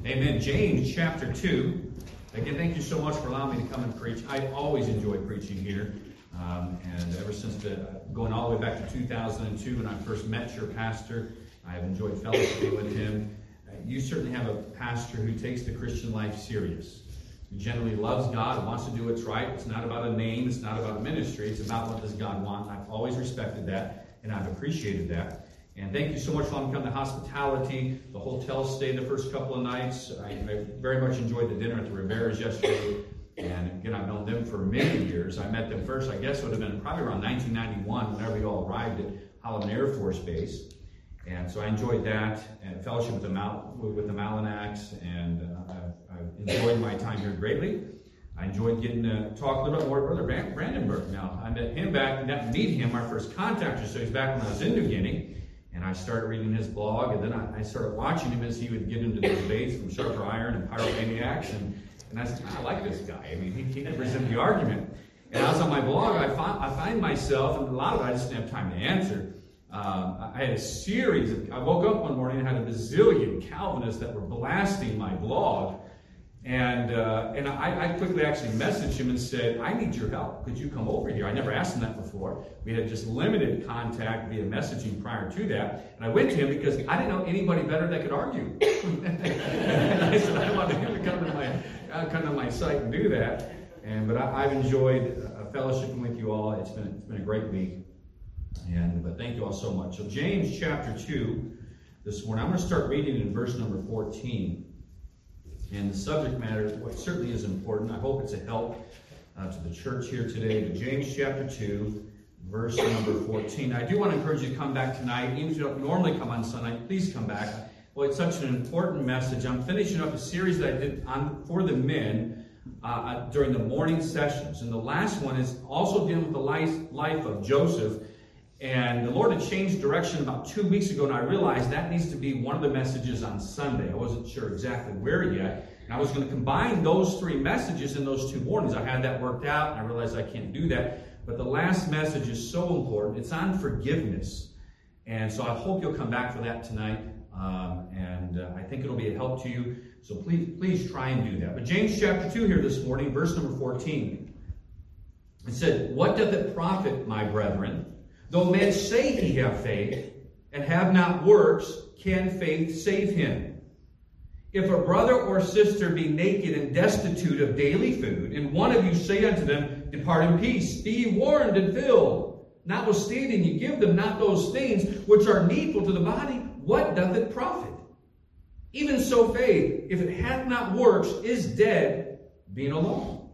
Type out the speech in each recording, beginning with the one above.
Amen. James chapter 2. Again, thank you so much for allowing me to come and preach. I always enjoy preaching here. And ever since going all the way back to 2002 when I first met your pastor, I have enjoyed fellowshipping with him. You certainly have a pastor who takes the Christian life serious. Who generally loves God and wants to do what's right. It's not about a name. It's not about a ministry. It's about what does God want. I've always respected that, and I've appreciated that. And thank you so much for coming to hospitality, the hotel stay the first couple of nights. I very much enjoyed the dinner at the Rivera's yesterday. And again, I've known them for many years. I met them first, I guess it would have been probably around 1991 whenever we all arrived at Holloman Air Force Base. And so I enjoyed that and fellowship with the Malinaks, and I've enjoyed my time here greatly. I enjoyed getting to talk a little bit more with Brother Brandenburg. Now, I met him back, got to meet him, our first contact, so he's back when I was in New Guinea. And I started reading his blog, and then I started watching him as he would get into the debates from Sharper Iron and Pyromaniacs. And I said, I like this guy. I mean, he never presents the argument. And I was on my blog, I find myself, and a lot of it I just didn't have time to answer. I had a series I woke up one morning and had a bazillion Calvinists that were blasting my blog. And I quickly actually messaged him and said, I need your help. Could you come over here? I never asked him that before. We had just limited contact via messaging prior to that. And I went to him because I didn't know anybody better that could argue. And I said, I wanted him to come to my site and do that. But I've enjoyed fellowshipping with you all. It's been a great week. But thank you all so much. So James chapter 2 this morning. I'm going to start reading in verse number 14. And the subject matter certainly is important. I hope it's a help to the church here today. To James chapter 2, verse number 14. I do want to encourage you to come back tonight. Even if you don't normally come on Sunday, please come back. Well, it's such an important message. I'm finishing up a series that I did for the men during the morning sessions. And the last one is also dealing with the life of Joseph. And the Lord had changed direction about 2 weeks ago, and I realized that needs to be one of the messages on Sunday. I wasn't sure exactly where yet. And I was going to combine those three messages in those 2 mornings. I had that worked out, and I realized I can't do that. But the last message is so important. It's on forgiveness. And so I hope you'll come back for that tonight. I think it'll be a help to you. So please try and do that. But James chapter 2 here this morning, verse number 14. It said, What doth it profit, my brethren, though men say he have faith, and have not works, can faith save him? If a brother or sister be naked and destitute of daily food, and one of you say unto them, Depart in peace, be ye warned and filled, notwithstanding ye give them not those things which are needful to the body, what doth it profit? Even so faith, if it hath not works, is dead, being alone.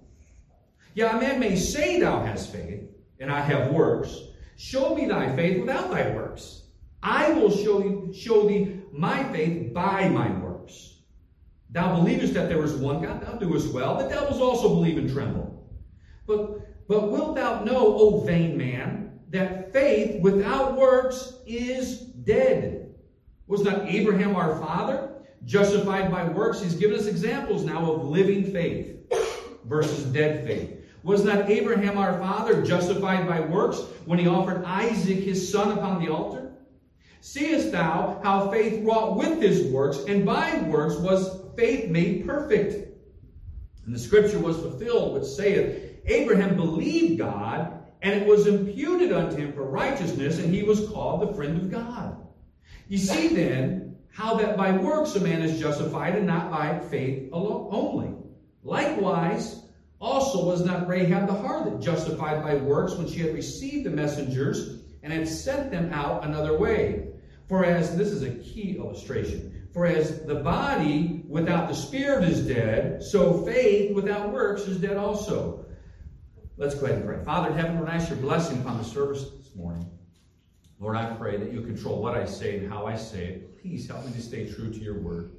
Yea, a man may say thou hast faith, and I have works. Show me thy faith without thy works. I will show thee my faith by my works. Thou believest that there is one God, thou doest well. The devils also believe and tremble. But wilt thou know, O vain man, that faith without works is dead? Was not Abraham our father justified by works? He's given us examples now of living faith versus dead faith. Was not Abraham our father justified by works when he offered Isaac his son upon the altar? Seest thou how faith wrought with his works, and by works was faith made perfect? And the scripture was fulfilled, which saith, Abraham believed God, and it was imputed unto him for righteousness, and he was called the friend of God. You see then how that by works a man is justified, and not by faith alone only. Likewise, also was not Rahab the harlot justified by works when she had received the messengers and had sent them out another way? For as, this is a key illustration, for as the body without the spirit is dead, so faith without works is dead also. Let's go ahead and pray. Father in heaven, Lord, I ask your blessing upon the service this morning. Lord, I pray that you control what I say and how I say it. Please help me to stay true to your word.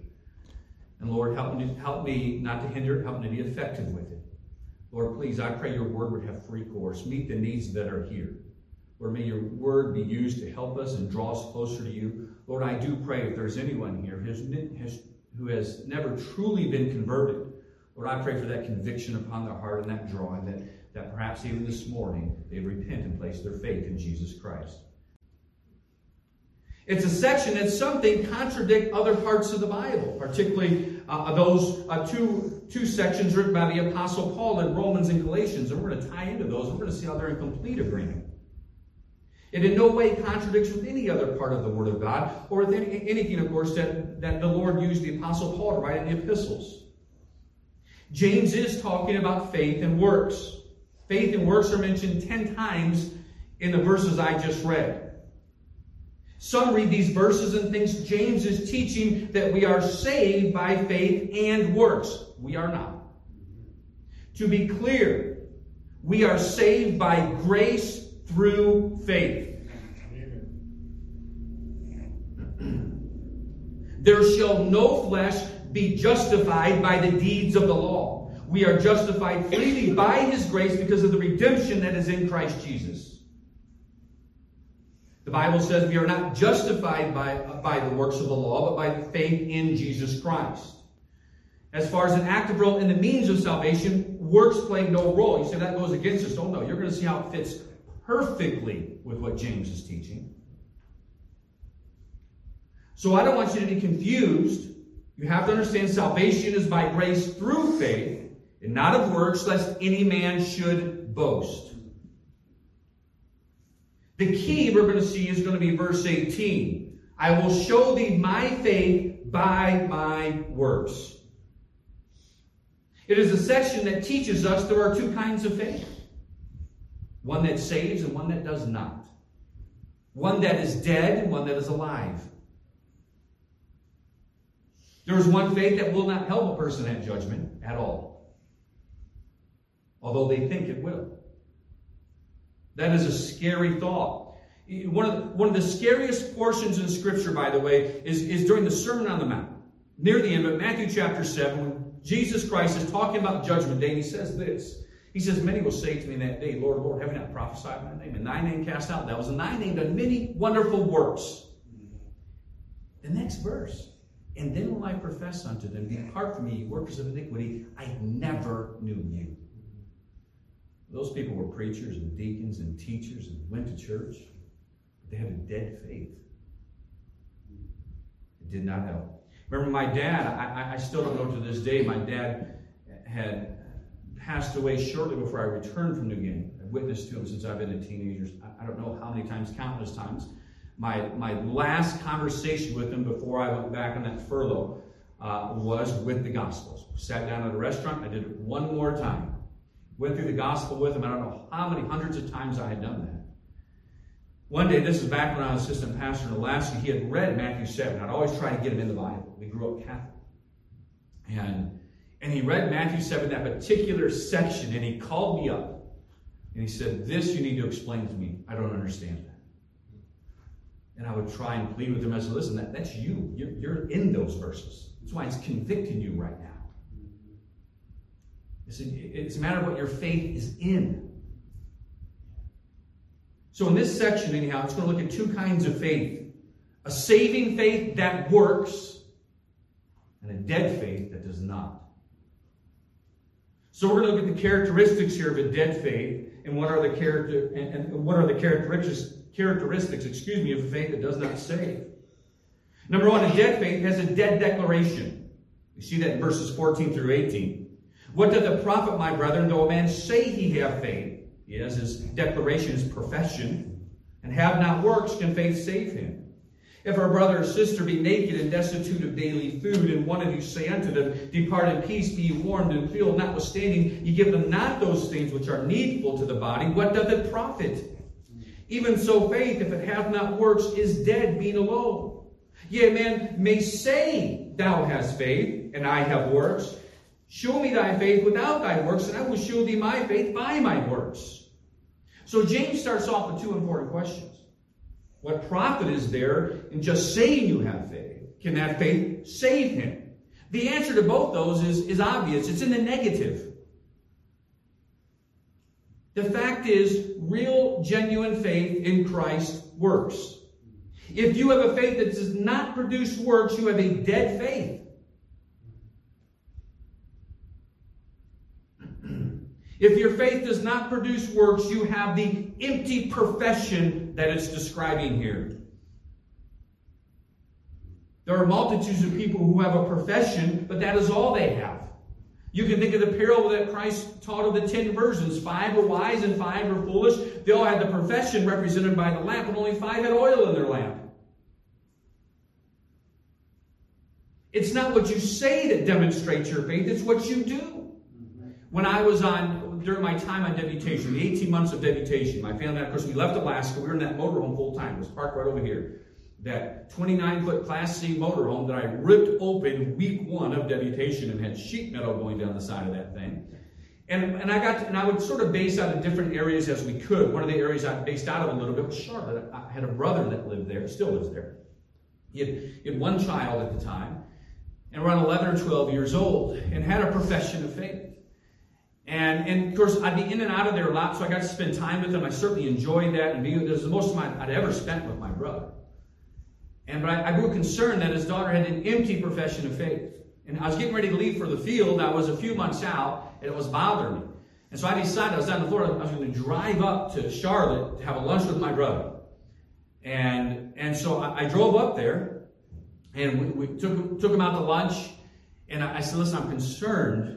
And Lord, help me not to hinder it, help me to be effective with it. Lord, please, I pray your word would have free course, meet the needs that are here. Lord, may your word be used to help us and draw us closer to you. Lord, I do pray if there's anyone here who has never truly been converted, Lord, I pray for that conviction upon their heart and that drawing, that perhaps even this morning they repent and place their faith in Jesus Christ. It's a section that something contradict other parts of the Bible, particularly those two sections written by the Apostle Paul in Romans and Galatians. And we're going to tie into those. We're going to see how they're in complete agreement. It in no way contradicts with any other part of the Word of God, or with anything, of course, that the Lord used the Apostle Paul to write in the epistles. James is talking about faith and works. Faith and works are mentioned 10 times in the verses I just read. Some read these verses and think James is teaching that we are saved by faith and works. We are not. To be clear, we are saved by grace through faith. There shall no flesh be justified by the deeds of the law. We are justified freely by His grace because of the redemption that is in Christ Jesus. The Bible says we are not justified by the works of the law, but by faith in Jesus Christ. As far as an active role in the means of salvation, works play no role. You say that goes against us. Oh no, you're going to see how it fits perfectly with what James is teaching. So I don't want you to be confused. You have to understand salvation is by grace through faith, and not of works, lest any man should boast. The key we're going to see is going to be verse 18. I will show thee my faith by my works. It is a section that teaches us there are two kinds of faith. One that saves and one that does not. One that is dead and one that is alive. There is one faith that will not help a person at judgment at all, although they think it will. That is a scary thought. One of the scariest portions in Scripture, by the way, is during the Sermon on the Mount. Near the end of Matthew chapter 7, when Jesus Christ is talking about Judgment Day, and He says this. He says, many will say to me in that day, Lord, Lord, have we not prophesied in Thy name? In Thy name cast out devils, in Thy name done many wonderful works. The next verse. And then will I profess unto them, depart from me, ye workers of iniquity, I never knew you. Those people were preachers and deacons and teachers and went to church. But they had a dead faith. It did not help. Remember my dad, I still don't know to this day, my dad had passed away shortly before I returned from New Guinea. I've witnessed to him since I've been a teenager. I don't know how many times, countless times. My last conversation with him before I went back on that furlough was with the Gospels. Sat down at a restaurant. I did it one more time. Went through the Gospel with him. I don't know how many hundreds of times I had done that. One day, this is back when I was assistant pastor in Alaska, he had read Matthew 7. I'd always try to get him in the Bible. We grew up Catholic. And he read Matthew 7, that particular section, and he called me up. And he said, this you need to explain to me. I don't understand that. And I would try and plead with him. I said, listen, that's you. You're in those verses. That's why it's convicting you right now. It's a matter of what your faith is in. So in this section, anyhow, it's going to look at two kinds of faith. A saving faith that works, and a dead faith that does not. So we're going to look at the characteristics here of a dead faith, and what are the characteristics of a faith that does not save. Number one, a dead faith has a dead declaration. You see that in verses 14 through 18. What doth it profit, my brethren, though a man say he have faith? Yes, his declaration, his profession, and have not works, can faith save him? If our brother or sister be naked and destitute of daily food, and one of you say unto them, depart in peace, be ye warmed and filled, notwithstanding ye give them not those things which are needful to the body, what doth it profit? Even so faith, if it hath not works, is dead, being alone. Yea, a man may say, thou hast faith, and I have works. Show me thy faith without thy works, and I will show thee my faith by my works. So James starts off with two important questions. What profit is there in just saying you have faith? Can that faith save him? The answer to both those is obvious. It's in the negative. The fact is, real, genuine faith in Christ works. If you have a faith that does not produce works, you have a dead faith. If your faith does not produce works, you have the empty profession that it's describing here. There are multitudes of people who have a profession, but that is all they have. You can think of the parable that Christ taught of the 10 virgins. 5 were wise and 5 were foolish. They all had the profession represented by the lamp, and only 5 had oil in their lamp. It's not what you say that demonstrates your faith, it's what you do. When I was during my time on deputation, the 18 months of deputation, my family, of course, we left Alaska. We were in that motorhome full time. It was parked right over here. That 29-foot Class C motorhome that I ripped open week 1 of deputation and had sheet metal going down the side of that thing. And I would sort of base out of different areas as we could. One of the areas I based out of a little bit was Charlotte. I had a brother that lived there, still lives there. He had one child at the time, and around 11 or 12 years old, and had a profession of faith. And of course, I'd be in and out of there a lot, so I got to spend time with him. I certainly enjoyed that, and it was the most time I'd ever spent with my brother. But I grew concerned that his daughter had an empty profession of faith. And I was getting ready to leave for the field. I was a few months out, and it was bothering me. And so I decided, I was down in Florida, I was going to drive up to Charlotte to have a lunch with my brother. And so I drove up there, and we took him out to lunch. And I said, listen, I'm concerned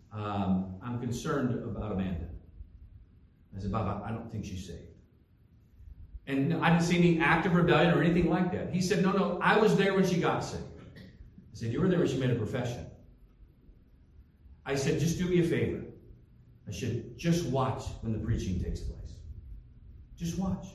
about Amanda. I said, Bob, I don't think she's saved. And I didn't see any active rebellion or anything like that. He said, no, I was there when she got saved. I said, you were there when she made a profession. I said, just do me a favor. I said, just watch when the preaching takes place. Just watch.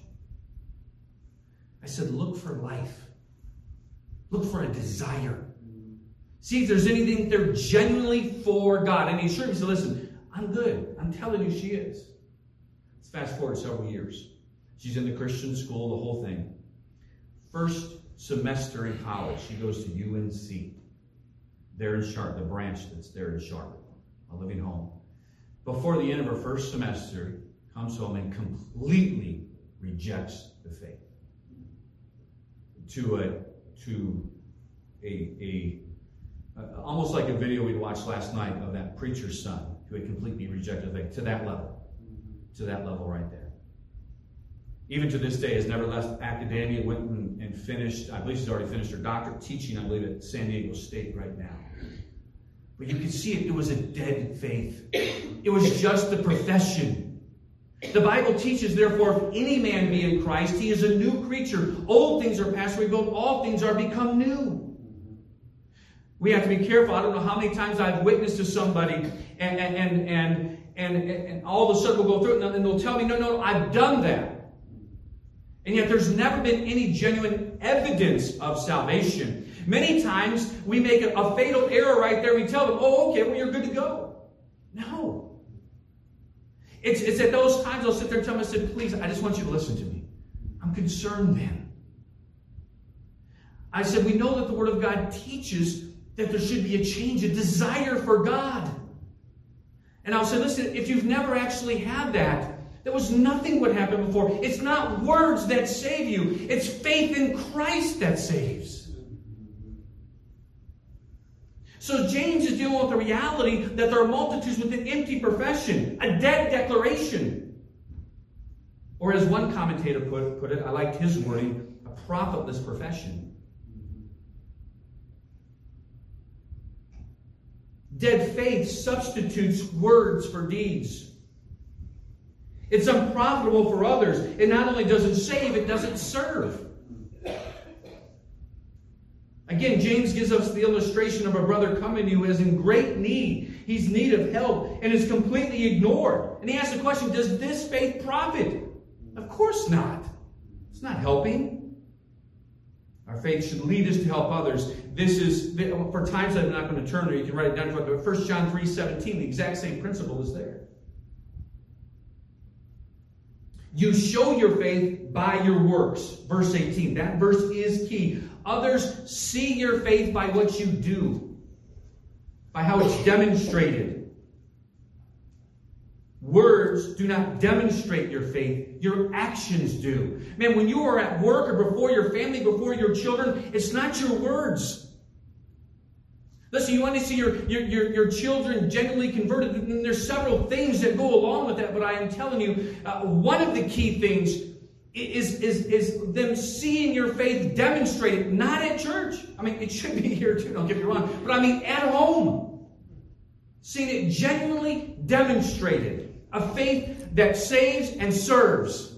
I said, look for life. Look for a desire. See if there's anything there genuinely for God. And he assured me, he said, listen, I'm good. I'm telling you she is. Let's fast forward several years. She's in the Christian school, the whole thing. First semester in college, she goes to UNC. There in Charlotte, the branch that's there in Charlotte, a living home. Before the end of her first semester, comes home and completely rejects the faith. Almost like a video we watched last night of that preacher's son who had completely rejected the faith. To that level. To that level right there. Even to this day, has never left academia, went and finished, I believe she's already finished her doctorate, teaching, I believe, at San Diego State right now. But you can see it was a dead faith. It was just the profession. The Bible teaches, therefore, if any man be in Christ, he is a new creature. Old things are passed away, behold, all things are become new. We have to be careful. I don't know how many times I've witnessed to somebody and all of a sudden we'll go through it and they'll tell me, no, I've done that. And yet there's never been any genuine evidence of salvation. Many times we make a fatal error right there. We tell them, oh, okay, well, you're good to go. No. It's at those times I'll sit there and tell them, I said, please, I just want you to listen to me. I'm concerned then. I said, we know that the Word of God teaches that there should be a change, a desire for God. And I'll say, listen, if you've never actually had that, there was nothing would happen before. It's not words that save you. It's faith in Christ that saves. So James is dealing with the reality that there are multitudes with an empty profession, a dead declaration. Or as one commentator put it, I liked his wording, a profitless profession. Dead faith substitutes words for deeds. It's unprofitable for others. It not only doesn't save, it doesn't serve. Again, James gives us the illustration of a brother coming to you who is in great need. He's in need of help and is completely ignored. And he asks the question, does this faith profit? Of course not. It's not helping. Our faith should lead us to help others. This is, for times I'm not going to turn there, you can write it down. But 1 John 3:17, the exact same principle is there. You show your faith by your works. Verse 18. That verse is key. Others see your faith by what you do. By how it's demonstrated. Words do not demonstrate your faith. Your actions do. Man, when you are at work or before your family, before your children, it's not your words. Listen, you want to see your children genuinely converted, and there's several things that go along with that, but I am telling you, one of the key things is them seeing your faith demonstrated, not at church. I mean, it should be here too, don't get me wrong. But I mean, at home. Seeing it genuinely demonstrated. A faith that saves and serves.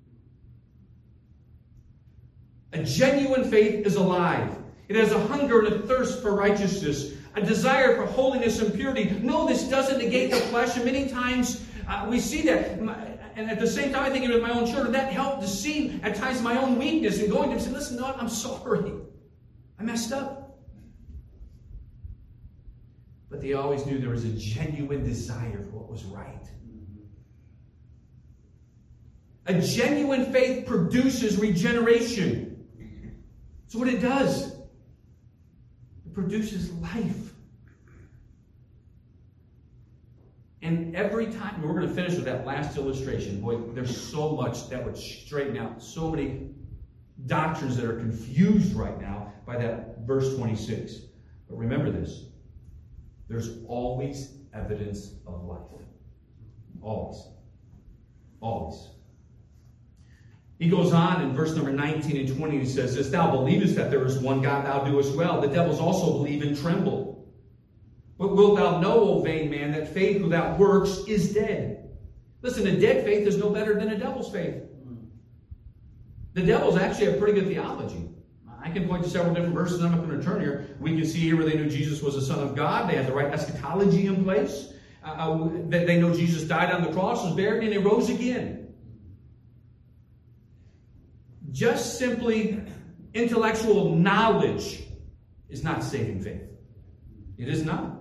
A genuine faith is alive. It has a hunger and a thirst for righteousness. A desire for holiness and purity. No, this doesn't negate the flesh. And many times we see that. And at the same time, I think it was my own children. That helped to see at times my own weakness and going to them and saying, listen, no, I'm sorry. I messed up. But they always knew there was a genuine desire for what was right. A genuine faith produces regeneration. That's what it does. It produces life. And every time, we're going to finish with that last illustration. Boy, there's so much that would straighten out. So many doctrines that are confused right now by that verse 26. But remember this. There's always evidence of life. Always. Always. He goes on in verse number 19 and 20. He says this, thou believest that there is one God, thou doest well. The devils also believe and tremble. But wilt thou know, O vain man, that faith without works is dead? Listen, a dead faith is no better than a devil's faith. The devils actually have pretty good theology. I can point to several different verses. I'm not going to turn here. We can see here where they knew Jesus was the Son of God. They had the right eschatology in place. They know Jesus died on the cross, was buried, and he rose again. Just simply intellectual knowledge is not saving faith. It is not.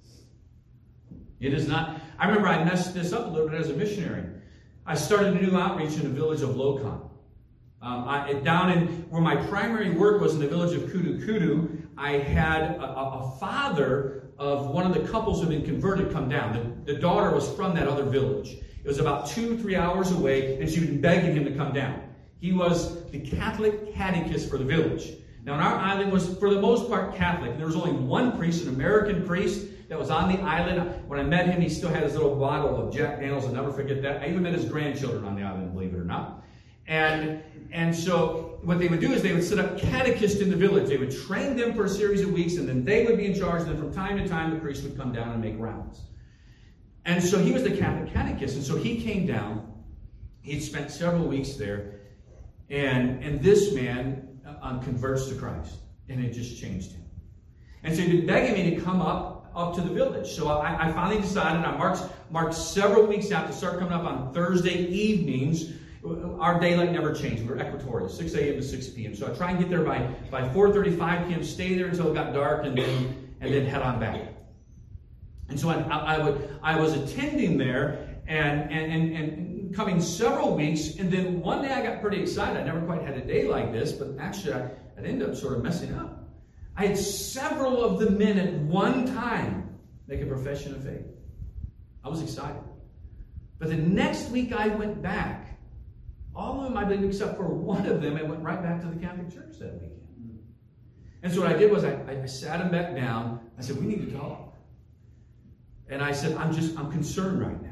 It is not. I remember I messed this up a little bit as a missionary. I started a new outreach in the village of Lokon. Down in where my primary work was in the village of Kudu Kudu, I had a father of one of the couples who had been converted come down. The daughter was from that other village. It was about 2-3 hours away, and she had been begging him to come down. He was the Catholic catechist for the village. Now, our island was, for the most part, Catholic. There was only one priest, an American priest, that was on the island. When I met him, he still had his little bottle of Jack Daniels. I'll never forget that. I even met his grandchildren on the island, believe it or not. And so what they would do is they would set up catechists in the village. They would train them for a series of weeks, and then they would be in charge. And then from time to time, the priest would come down and make rounds. And so he was the Catholic catechist. And so he came down. He'd spent several weeks there. And this man converts to Christ. And it just changed him. And so he'd been begging me to come up to the village. So I finally decided, I marked several weeks out to start coming up on Thursday evenings. Our daylight never changed. We were equatorial, 6 a.m. to 6 p.m. So I try and get there by 4:35 p.m., stay there until it got dark, and then head on back. And so I was attending there and coming several weeks, and then one day I got pretty excited. I never quite had a day like this, but actually I ended up sort of messing up. I had several of the men at one time make a profession of faith. I was excited. But the next week I went back. All of them, I believe, except for one of them, I went right back to the Catholic Church that weekend. And so what I did was I sat him back down. I said, we need to talk. And I said, I'm concerned right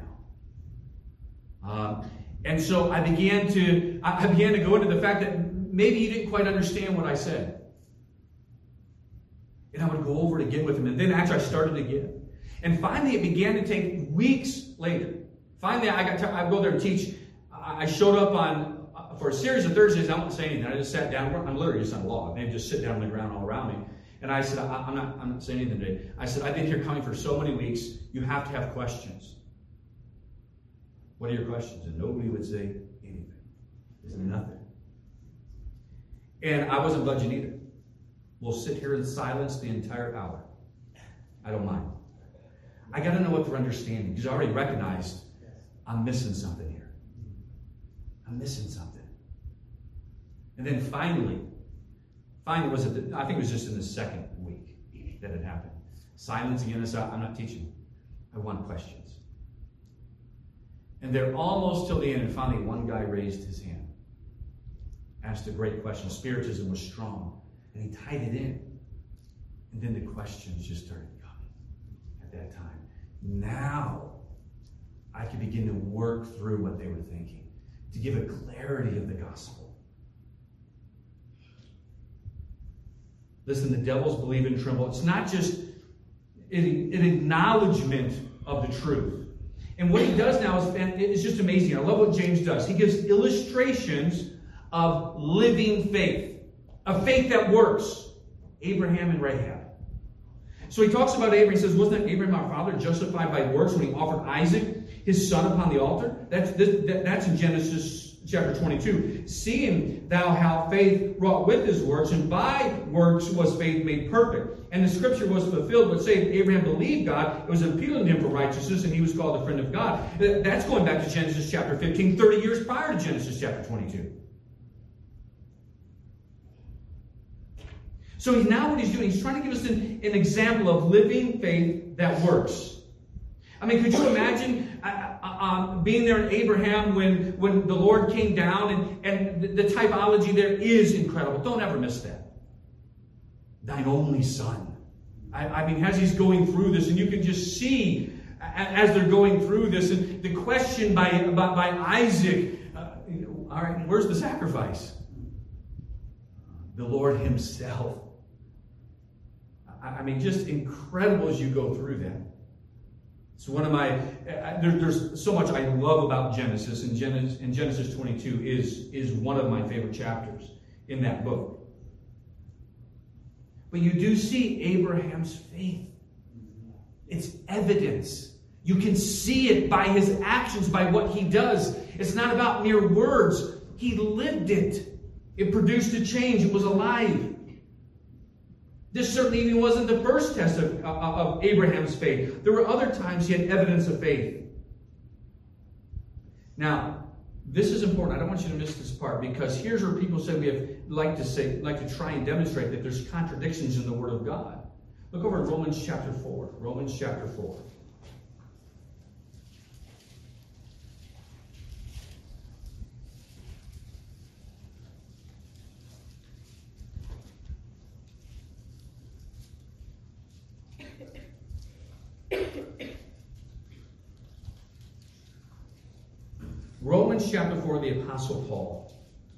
now. And so I began to go into the fact that maybe you didn't quite understand what I said. And I would go over it again with him. And then actually I started again. And finally it began to take weeks later. Finally I'd go there and teach. I showed up for a series of Thursdays. I wouldn't say anything. I just sat down. I'm literally just on a log. They just sit down on the ground all around me. And I said, I'm not saying anything today. I said, I've been here coming for so many weeks. You have to have questions. What are your questions? And nobody would say anything. There's nothing. And I wasn't budging either. We'll sit here in silence the entire hour. I don't mind. I got to know what they're understanding, because I already recognized I'm missing something here. I'm missing something. And then finally I think it was just in the second week that it happened. Silence again. I'm not teaching. I want questions. And they're almost till the end, and finally one guy raised his hand, asked a great question. Spiritism was strong, and he tied it in. And then the questions just started coming at that time. Now I could begin to work through what they were thinking. to give a clarity of the gospel. Listen, the devils believe and tremble. It's not just an acknowledgement of the truth. And what he does now is just amazing. I love what James does. He gives illustrations of living faith, a faith that works. Abraham and Rahab. So he talks about Abraham. He says, wasn't Abraham our father justified by works when he offered Isaac, his son, upon the altar? That's in Genesis chapter 22. Seeing thou how faith wrought with his works, and by works was faith made perfect. And the scripture was fulfilled, but saying Abraham believed God, it was imputed to him for righteousness, and he was called a friend of God. That's going back to Genesis chapter 15, 30 years prior to Genesis chapter 22. So now what he's doing, he's trying to give us an example of living faith that works. I mean, could you imagine being there in Abraham when the Lord came down, and the typology there is incredible. Don't ever miss that. Thine only son. I mean, as he's going through this, and you can just see as they're going through this, and the question by Isaac, all right, where's the sacrifice? The Lord himself. I mean, just incredible as you go through that. It's one of my, there's so much I love about Genesis, and Genesis 22 is one of my favorite chapters in that book. But you do see Abraham's faith. It's evidence. You can see it by his actions, by what he does. It's not about mere words. He lived it. It produced a change. It was alive. This certainly even wasn't the first test of Abraham's faith. There were other times he had evidence of faith. Now, this is important. I don't want you to miss this part, because here's where people say like to try and demonstrate that there's contradictions in the Word of God. Look over at Romans chapter 4. Romans chapter 4. Romans chapter 4, the Apostle Paul.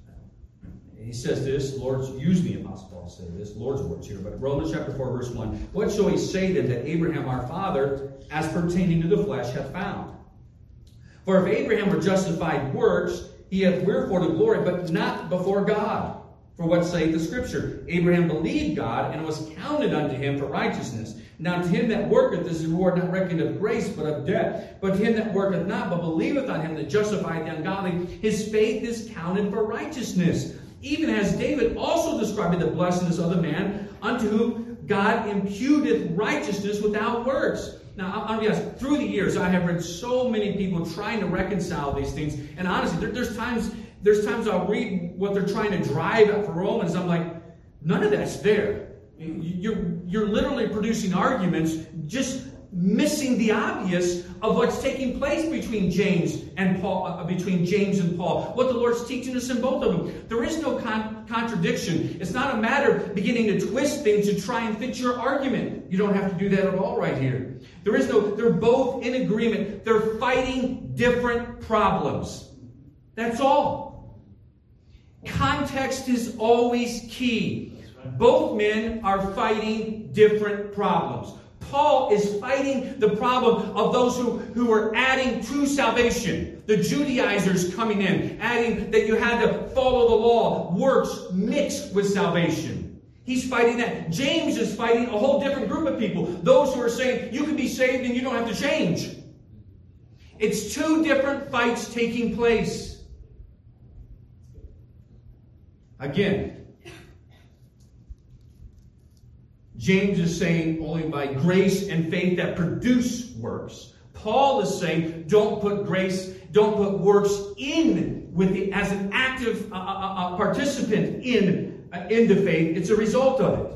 He says this, use the Apostle Paul to say this, Lord's words here, but Romans chapter 4, verse 1. What shall we say then that Abraham our father, as pertaining to the flesh, hath found? For if Abraham were justified works, he hath wherefore to glory, but not before God. For what saith the Scripture? Abraham believed God, and it was counted unto him for righteousness. Now to him that worketh is his reward not reckoned of grace, but of debt. But to him that worketh not, but believeth on him that justifieth the ungodly, his faith is counted for righteousness. Even as David also described the blessedness of the man, unto whom God imputeth righteousness without works. Now, I'll be honest, through the years, I have read so many people trying to reconcile these things. And honestly, there's times I'll read what they're trying to drive at for Romans. I'm like, none of that's there. You're literally producing arguments, just missing the obvious of what's taking place between James and Paul. What the Lord's teaching us in both of them. There is no contradiction. It's not a matter of beginning to twist things to try and fit your argument. You don't have to do that at all right here. They're both in agreement. They're fighting different problems. That's all. Context is always key. Both men are fighting different problems. Paul is fighting the problem of those who are adding to salvation. The Judaizers coming in, adding that you had to follow the law, works mixed with salvation. He's fighting that. James is fighting a whole different group of people. Those who are saying you can be saved and you don't have to change. It's two different fights taking place. Again, James is saying only by grace and faith that produce works. Paul is saying don't put works in as an active participant in the faith. It's a result of it.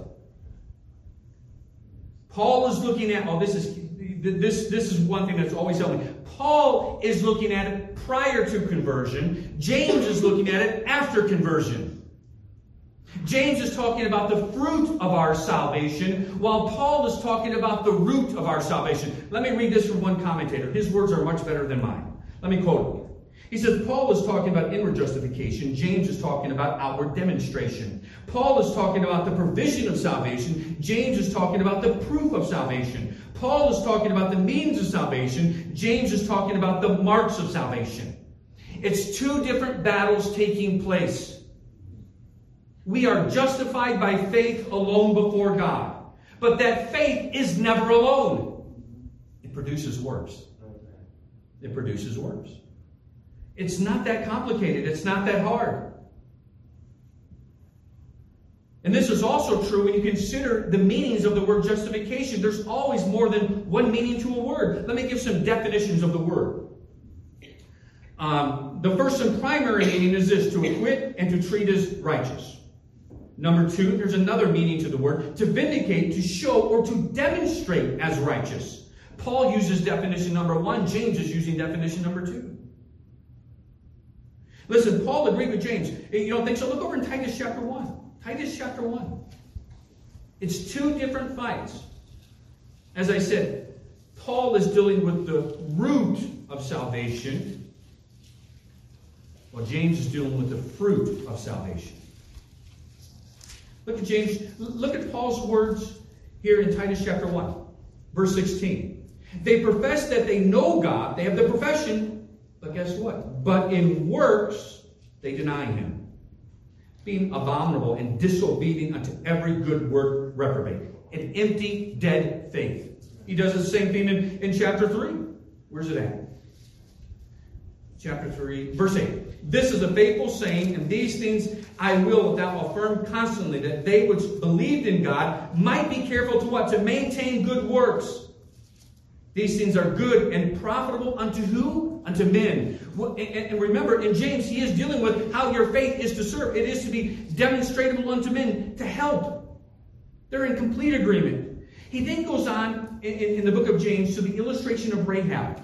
Paul is looking at, this is one thing that's always helped me. Paul is looking at it prior to conversion. James is looking at it after conversion. James is talking about the fruit of our salvation, while Paul is talking about the root of our salvation. Let me read this from one commentator. His words are much better than mine. Let me quote him. He says Paul is talking about inward justification. James is talking about outward demonstration. Paul is talking about the provision of salvation. James is talking about the proof of salvation. Paul is talking about the means of salvation. James is talking about the marks of salvation. It's two different battles taking place. We are justified by faith alone before God. But that faith is never alone. It produces works. It produces works. It's not that complicated. It's not that hard. And this is also true when you consider the meanings of the word justification. There's always more than one meaning to a word. Let me give some definitions of the word. The first and primary meaning is this: to acquit and to treat as righteous. Number two, there's another meaning to the word: to vindicate, to show, or to demonstrate as righteous. Paul uses definition number one. James is using definition number two. Listen, Paul agreed with James. You don't think so? Look over in Titus chapter 1. Titus chapter 1. It's two different fights. As I said, Paul is dealing with the root of salvation, while James is dealing with the fruit of salvation. Look at James. Look at Paul's words here in Titus chapter 1, verse 16. They profess that they know God. They have the profession. But guess what? But in works, they deny him, being abominable and disobedient unto every good work reprobate. An empty, dead faith. He does the same thing in chapter 3. Where's it at? Chapter 3, verse 8. This is a faithful saying, and these things I will thou affirm constantly, that they which believed in God might be careful to what? To maintain good works. These things are good and profitable unto who? Unto men. And remember, in James, he is dealing with how your faith is to serve. It is to be demonstratable unto men, to help. They're in complete agreement. He then goes on in the book of James to the illustration of Rahab.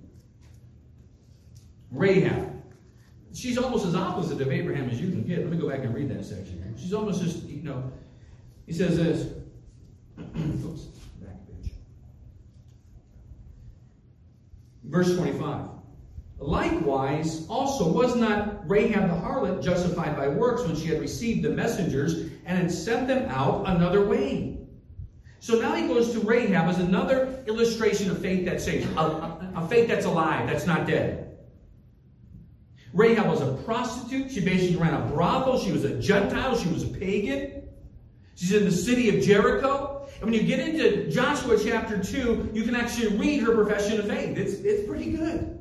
Rahab. She's almost as opposite of Abraham as you can get. Let me go back and read that section here. She's almost just, he says this. Oops. Verse 25. Likewise, also was not Rahab the harlot justified by works when she had received the messengers and had sent them out another way? So now he goes to Rahab as another illustration of faith that saves, a faith that's alive, that's not dead. Rahab was a prostitute. She basically ran a brothel. She was a Gentile. She was a pagan. She's in the city of Jericho. And when you get into Joshua chapter 2, you can actually read her profession of faith. It's pretty good.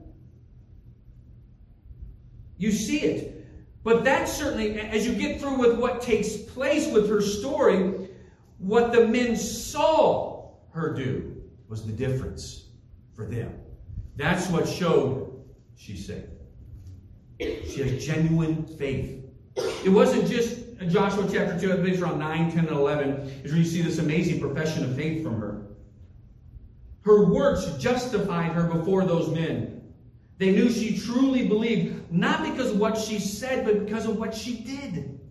You see it. But that certainly, as you get through with what takes place with her story, what the men saw her do was the difference for them. That's what showed she's saved. She has genuine faith. It wasn't just Joshua chapter 2, I believe it's around 9, 10, and 11, is where you see this amazing profession of faith from her. Her works justified her before those men. They knew she truly believed, not because of what she said, but because of what she did.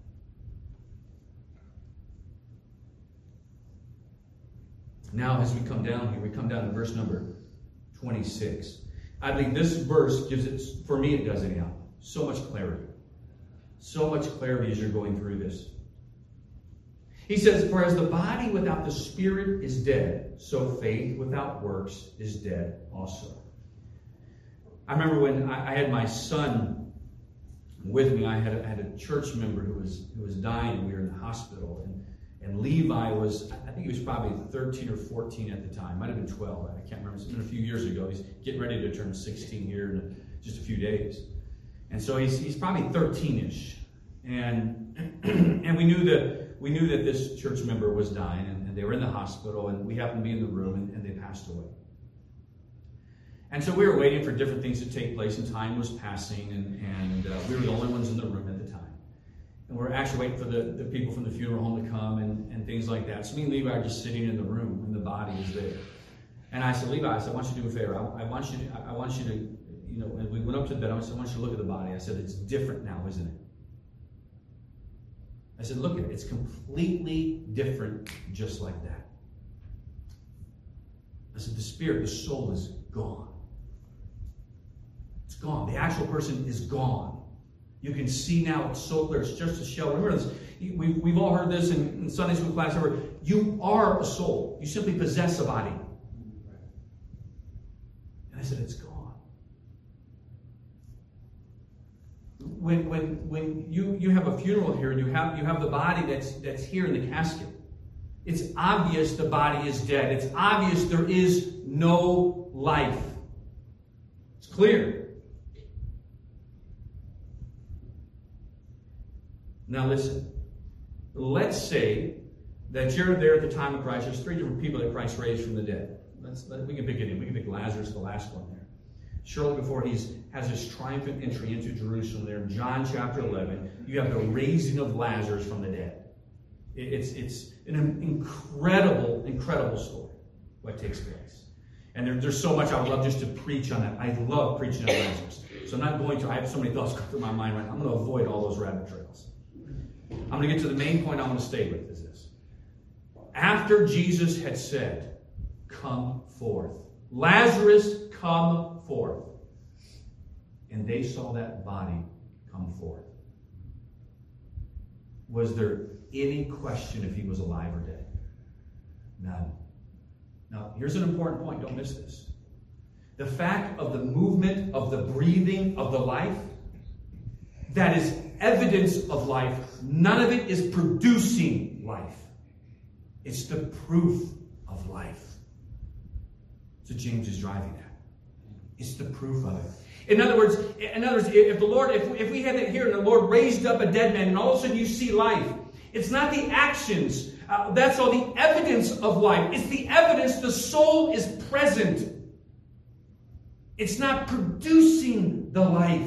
Now, as we come down here, we come down to verse number 26. I believe this verse gives it, for me it does anyhow, so much clarity. So much clarity as you're going through this. He says, for as the body without the spirit is dead, so faith without works is dead also. I remember when I had my son with me, I had a church member who was dying. We were in the hospital. And Levi was, I think he was probably 13 or 14 at the time. Might have been 12. I can't remember. It's been a few years ago. He's getting ready to turn 16 here in just a few days. And so he's probably 13-ish. And we knew that this church member was dying, and they were in the hospital, and we happened to be in the room, and they passed away. And so we were waiting for different things to take place, and time was passing, and we were the only ones in the room at the time. And we're actually waiting for the people from the funeral home to come and things like that. So me and Levi are just sitting in the room, and the body is there. And I said, Levi, I want you to do a favor. I want you to, and we went up to the bed. I said, I want you to look at the body. I said, it's different now, isn't it? I said, look at it. It's completely different just like that. I said, the spirit, the soul is gone. It's gone. The actual person is gone. You can see now, it's so clear. It's just a shell. Remember this. We've all heard this in Sunday school class. You are a soul. You simply possess a body. And I said, it's gone. When you have a funeral here and you have the body that's here in the casket, it's obvious the body is dead. It's obvious there is no life. It's clear. Now listen. Let's say that you're there at the time of Christ. There's 3 different people that Christ raised from the dead. We can pick it in. We can pick Lazarus, the last one there. Shortly before he has his triumphant entry into Jerusalem there in John chapter 11, you have the raising of Lazarus from the dead. It's an incredible story, what takes place. And there's so much I would love just to preach on that. I love preaching on Lazarus. So I'm not going to. I have so many thoughts go through my mind right now. I'm going to avoid all those rabbit trails. I'm going to get to the main point I want to stay with is this. After Jesus had said, come forth. Lazarus, come forth. And they saw that body come forth. Was there any question if he was alive or dead? None. Now, here's an important point. Don't miss this. The fact of the movement, of the breathing, of the life, that is evidence of life. None of it is producing life. It's the proof of life. So James is driving at. It's the proof of it. In other words, if we had it here and the Lord raised up a dead man and all of a sudden you see life, it's not the actions. That's all the evidence of life. It's the evidence the soul is present. It's not producing the life.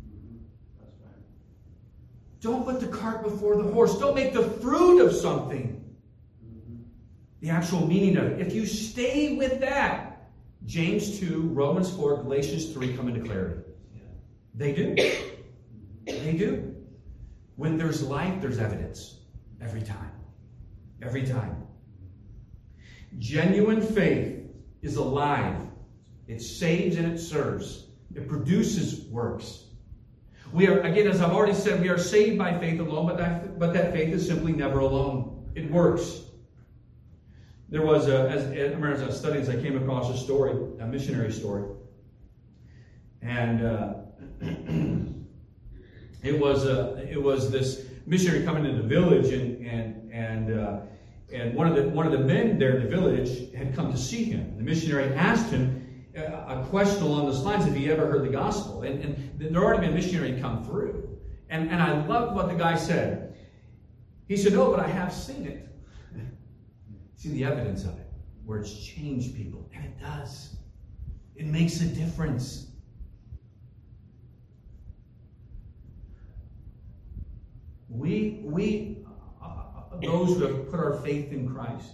Don't put the cart before the horse. Don't make the fruit of something the actual meaning of it. If you stay with that, James 2, Romans 4, Galatians 3 come into clarity. They do. They do. When there's life, there's evidence. Every time. Every time. Genuine faith is alive. It saves and it serves. It produces works. We are, again, as I've already said, we are saved by faith alone, but that faith is simply never alone. It works. There was as I was studying this, I came across a story, a missionary story. And it was this missionary coming into the village, and one of the men there in the village had come to see him. The missionary asked him a question along those lines if he ever heard the gospel. And there already been a missionary come through. And I loved what the guy said. He said, "No, but I have seen it." See the evidence of it, where it's changed people. And it does. It makes a difference. We those who have put our faith in Christ,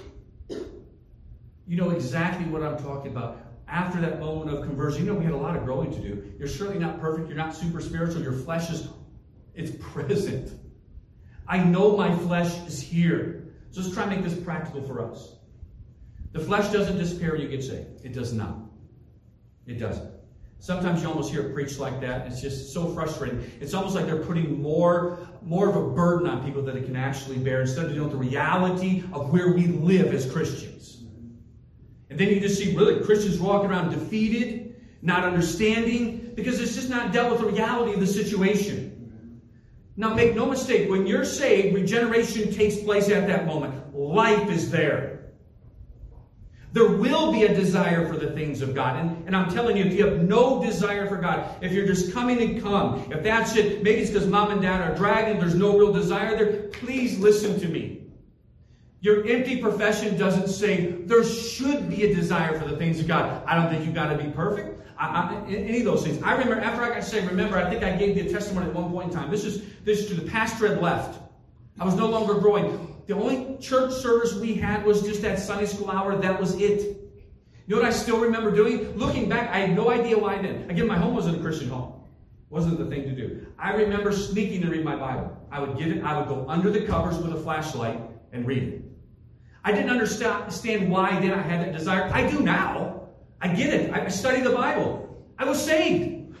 you know exactly what I'm talking about. After that moment of conversion, you know we had a lot of growing to do. You're certainly not perfect. You're not super spiritual. Your flesh it's present. I know my flesh is here. So let's try and make this practical for us. The flesh doesn't disappear when you get saved. It does not. It doesn't. Sometimes you almost hear it preached like that. It's just so frustrating. It's almost like they're putting more of a burden on people than it can actually bear, instead of dealing with the reality of where we live as Christians. And then you just see really Christians walking around defeated, not understanding, because it's just not dealt with the reality of the situation. Now, make no mistake, when you're saved, regeneration takes place at that moment. Life is there. There will be a desire for the things of God. And I'm telling you, if you have no desire for God, if you're just coming and come, if that's it, maybe it's because mom and dad are dragging, there's no real desire there, please listen to me. Your empty profession doesn't say there should be a desire for the things of God. I don't think you've got to be perfect. Any of those things. I remember, after I got saved, I think I gave you a testimony at one point in time. This is to the pastor had left. I was no longer growing. The only church service we had was just that Sunday school hour. That was it. You know what I still remember doing? Looking back, I had no idea why I didn't. Again, my home wasn't a Christian home. It wasn't the thing to do. I remember sneaking to read my Bible. I would get it. I would go under the covers with a flashlight and read it. I didn't understand why then I had that desire. I do now. I get it. I study the Bible. I was saved.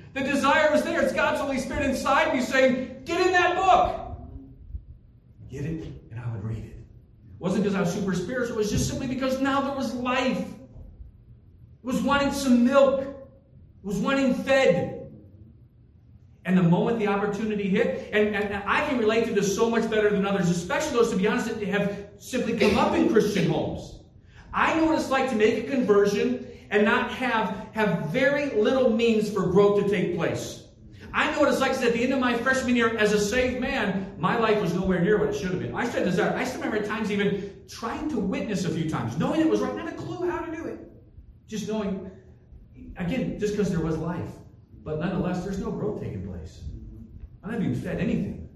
The desire was there. It's God's Holy Spirit inside me saying, get in that book. Get it, and I would read it. It wasn't because I was super spiritual. It was just simply because now there was life. It was wanting some milk. It was wanting fed. And the moment the opportunity hit, and I can relate to this so much better than others, especially those, to be honest, that have simply come up in Christian homes. I know what it's like to make a conversion and not have very little means for growth to take place. I know what it's like, because at the end of my freshman year as a saved man, my life was nowhere near what it should have been. I still remember at times even trying to witness a few times, knowing it was right, not a clue how to do it. Just knowing, again, just because there was life. But nonetheless, there's no growth taking place. I'm not being fed anything.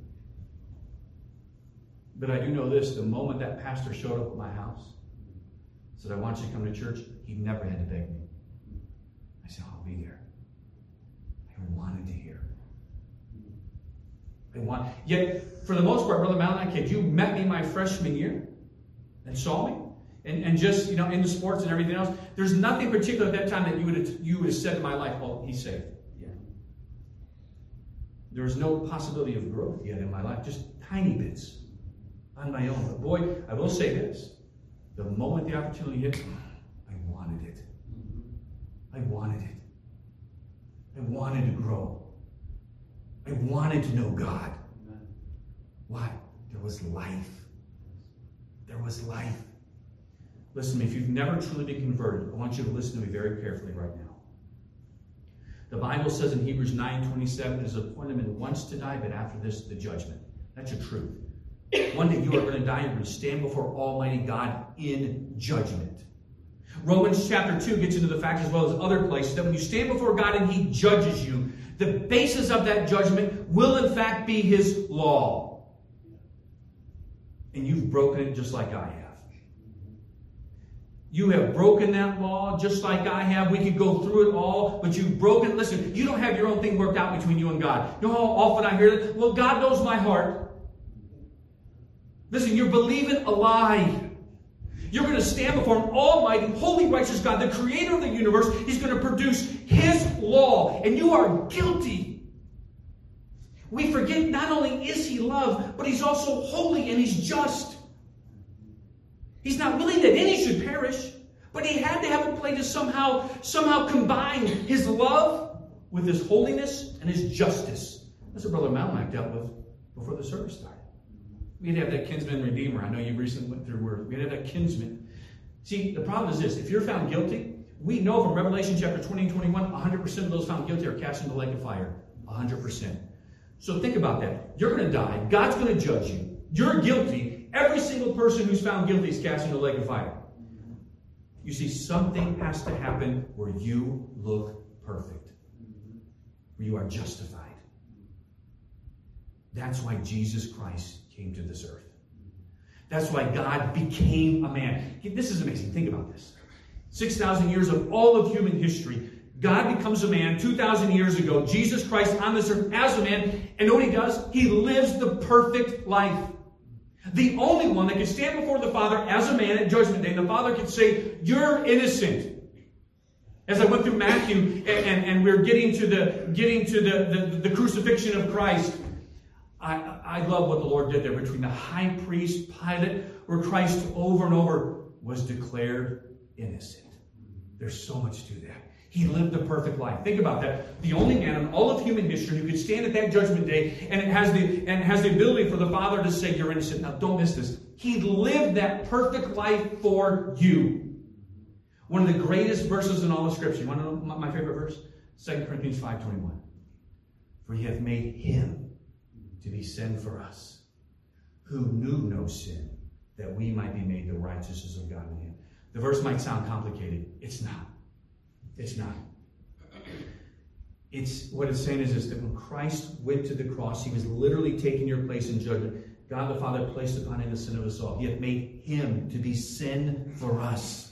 But I do know this, the moment that pastor showed up at my house, said, I want you to come to church, he never had to beg me. I said, I'll be there. I wanted to hear. Yet, for the most part, Brother Malachi, you met me my freshman year and saw me. And just, in the sports and everything else, there's nothing particular at that time that you would have said in my life, oh, he's saved. Yeah. There was no possibility of growth yet in my life, just tiny bits on my own. But boy, I will say this. The moment the opportunity hit, I wanted it. I wanted it. I wanted to grow. I wanted to know God. Why? There was life. There was life. Listen to me, if you've never truly been converted, I want you to listen to me very carefully right now. The Bible says in Hebrews 9:27, it is appointed man once to die, but after this, the judgment. That's your truth. One day you are going to die and you're going to stand before Almighty God in judgment. Romans chapter 2 gets into the fact, as well as other places, that when you stand before God and He judges you, the basis of that judgment will in fact be His law. And you've broken it just like I have. You have broken that law just like I have. We could go through it all, but you've broken. Listen, you don't have your own thing worked out between you and God. You know how often I hear that? Well, God knows my heart. Listen, you're believing a lie. You're going to stand before an almighty, holy, righteous God, the creator of the universe. He's going to produce His law, and you are guilty. We forget not only is He love, but He's also holy and He's just. He's not willing that any should perish, but He had to have a way to somehow combine His love with His holiness and His justice. That's what Brother Malmack dealt with before the service started. We had to have that kinsman redeemer. I know you recently went through word. We had to have that kinsman. See, the problem is this. If you're found guilty, we know from Revelation chapter 20 and 21, 100% of those found guilty are cast into the lake of fire. 100%. So think about that. You're going to die. God's going to judge you. You're guilty. Every single person who's found guilty is cast into the lake of fire. You see, something has to happen where you look perfect. Where you are justified. That's why Jesus Christ came to this earth. That's why God became a man. This is amazing. Think about this. 6,000 years of all of human history. God becomes a man 2,000 years ago. Jesus Christ on this earth as a man. And know what He does? He lives the perfect life. The only one that can stand before the Father as a man at Judgment Day. And the Father can say, you're innocent. As I went through Matthew and we're getting to the crucifixion of Christ. I love what the Lord did there between the high priest, Pilate, where Christ over and over was declared innocent. There's so much to that. He lived a perfect life. Think about that. The only man in all of human history who could stand at that judgment day and has the ability for the Father to say you're innocent. Now don't miss this. He lived that perfect life for you. One of the greatest verses in all of Scripture. You want to know my favorite verse? 2 Corinthians 5:21. For He hath made Him to be sin for us, who knew no sin, that we might be made the righteousness of God in Him. The verse might sound complicated. It's not. It's not. What it's saying is that when Christ went to the cross, He was literally taking your place in judgment. God the Father placed upon Him the sin of us all. He hath made Him to be sin for us.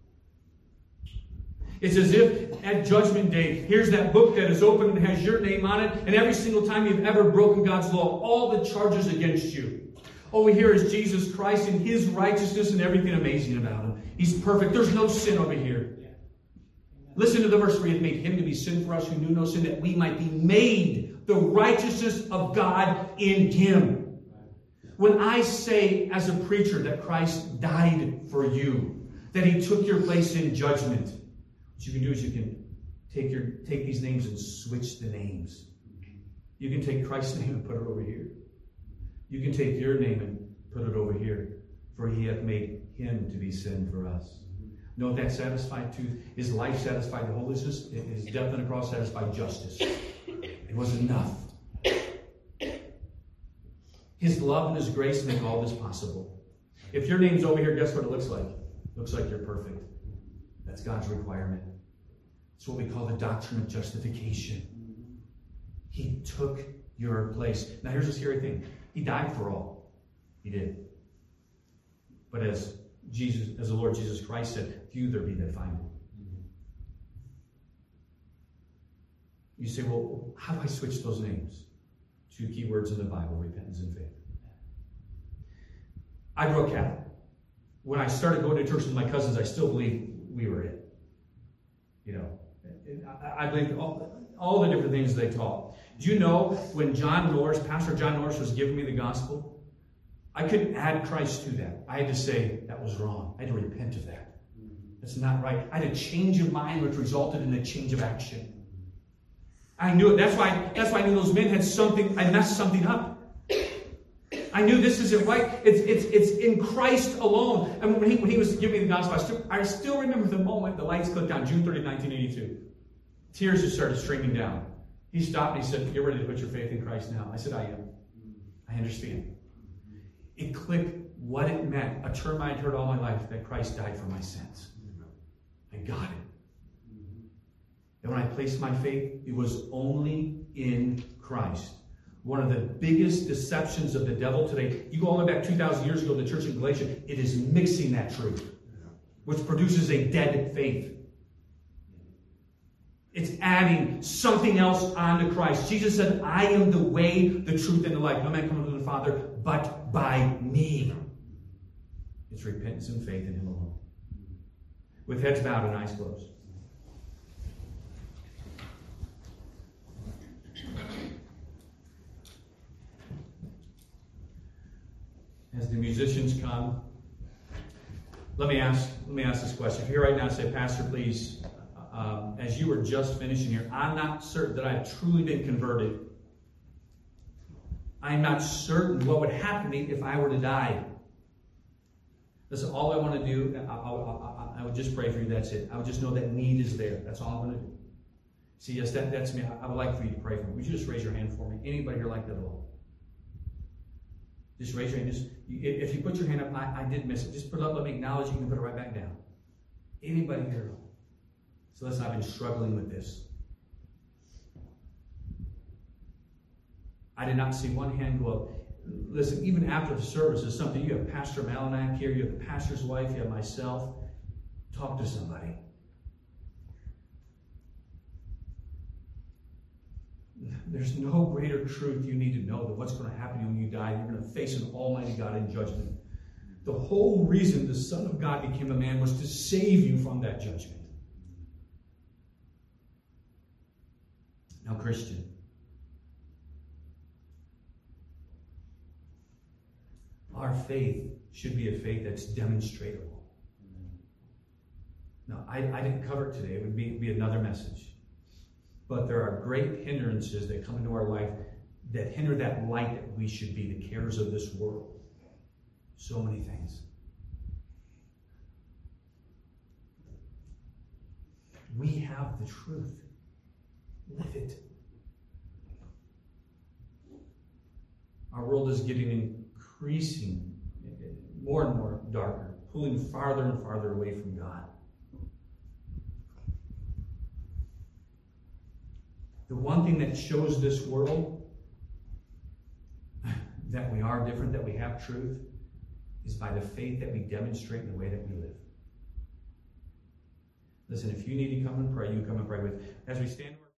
It's as if at Judgment Day, here's that book that is open and has your name on it, and every single time you've ever broken God's law, all the charges against you. All we hear is Jesus Christ and His righteousness and everything amazing about Him. He's perfect. There's no sin over here. Listen to the verse where he hath made him to be sin for us who knew no sin, that we might be made the righteousness of God in him. When I say as a preacher that Christ died for you, that he took your place in judgment, what you can do is you can take these names and switch the names. You can take Christ's name and put it over here. You can take your name and put it over here. For he hath made him to be sin for us. Know what that satisfied too? His life satisfied the holiness. His death on the cross satisfied justice. It was enough. His love and his grace make all this possible. If your name's over here, guess what it looks like? It looks like you're perfect. That's God's requirement. It's what we call the doctrine of justification. He took your place. Now here's the scary thing. He died for all. He did. But as the Lord Jesus Christ said, few there be that find him. You say, well, how do I switch those names? 2 key words in the Bible, repentance and faith. I grew up Catholic. When I started going to church with my cousins, I still believed we were it. You know, I believed all the different things they taught. Do you know when Pastor John Norris was giving me the gospel, I couldn't add Christ to that. I had to say, that was wrong. I had to repent of that. That's not right. I had a change of mind which resulted in a change of action. I knew it. That's why I knew those men had something. I messed something up. I knew this isn't right. It's in Christ alone. And when he was giving me the gospel, I still remember the moment the lights clicked on, June 30, 1982. Tears just started streaming down. He stopped and he said, "You're ready to put your faith in Christ now." I said, "I am. I understand." It clicked what it meant, a term I had heard all my life, that Christ died for my sins. I got it. And when I placed my faith, it was only in Christ. One of the biggest deceptions of the devil today, you go all the way back 2,000 years ago to the church in Galatia, it is mixing that truth, which produces a dead faith. It's adding something else onto Christ. Jesus said, "I am the way, the truth, and the life. No man comes to the Father but by me." It's repentance and faith in him alone. With heads bowed and eyes closed. As the musicians come, let me ask this question. If you're here right now and say, "Pastor, please, as you were just finishing here, I'm not certain that I've truly been converted. I'm not certain what would happen to me if I were to die." Listen, all I want to do, I would just pray for you, that's it. I would just know that need is there. That's all I'm going to do. See, yes, that's me. I would like for you to pray for me. Would you just raise your hand for me? Anybody here like that at all? Just raise your hand. If you put your hand up, I did miss it. Just put it up, let me acknowledge you, can put it right back down. Anybody here at all? So listen, I've been struggling with this. I did not see one hand go up. Listen, even after the service is something, you have Pastor Malinak here, you have the pastor's wife, you have myself. Talk to somebody. There's no greater truth you need to know than what's going to happen to you when you die. You're going to face an almighty God in judgment. The whole reason the Son of God became a man was to save you from that judgment. Now, Christian, our faith should be a faith that's demonstrable. Now, I didn't cover it today. It would be another message. But there are great hindrances that come into our life that hinder that light that we should be, the cares of this world. So many things. We have the truth. Live it. Our world is getting increasing, more and more darker, pulling farther and farther away from God. The one thing that shows this world that we are different, that we have truth, is by the faith that we demonstrate in the way that we live. Listen, if you need to come and pray, you come and pray with. As we stand.